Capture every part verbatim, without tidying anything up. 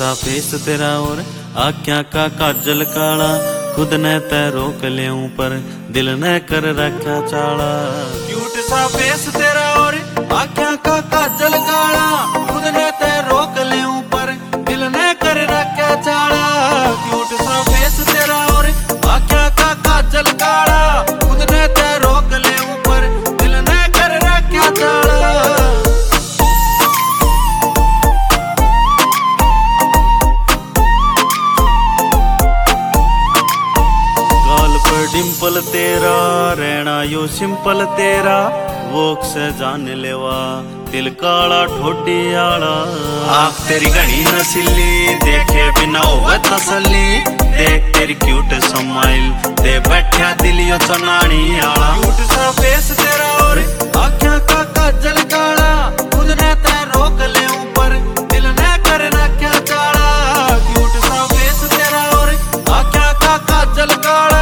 सा फेस तेरा और आख्या का काजल काला, खुद ने तै रोक ले पर दिल ने कर रखा चाला। क्यूट सा फेस तेरा और आख्या का काजल काला, खुद ने तै रोक ले पर दिल ने कर रखा चाला। क्यूट सा फेस तेरा और आख्या का काजल काला, खुद ने तै रोक ले पर दिल ने कर रखा चाला। डिम्पल तेरा रहना यो सिंपल तेरा, वोक से जान लेवा दिल काला ठोडी आला। आँख तेरी घनी नसीली देखे बिना होवे तसल्ली, देख तेरी क्यूट स्माइल दे बैठा दिल यो चनानी आला। क्यूट सा फेस तेरा और आँखों का काजल काला, खुद ने तै रोक ले पर दिल ने कर रखा चाला। क्यूट सा फेस तेरा और आँखों का काजल काला,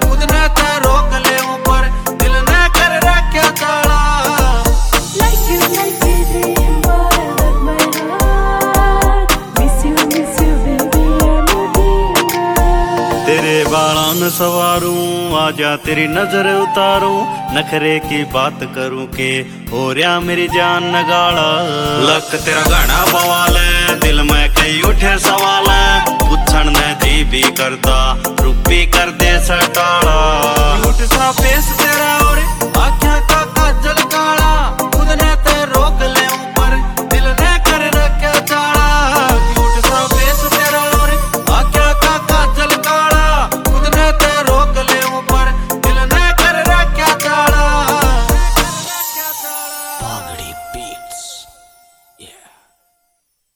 तेरे बालान सवारूं आजा तेरी नजर उतारूं, नखरे की बात करूं के हो रहा मेरी जान नगाड़ा। लक तेरा घना बवाल है दिल में कई उठे सवाल है, पूछण ने जी भी करता रुपी कर दे सटाला। क्यूट सा फेस तेरा और आँखों का काजल काला, खुद ने तै रोक ले पर दिल ने कर रखा चाला। क्यूट सा फेस तेरा और आँखों का काजल काला, खुद ने तै रोक ले पर दिल ने कर रखा चाला। Pagdi Beat।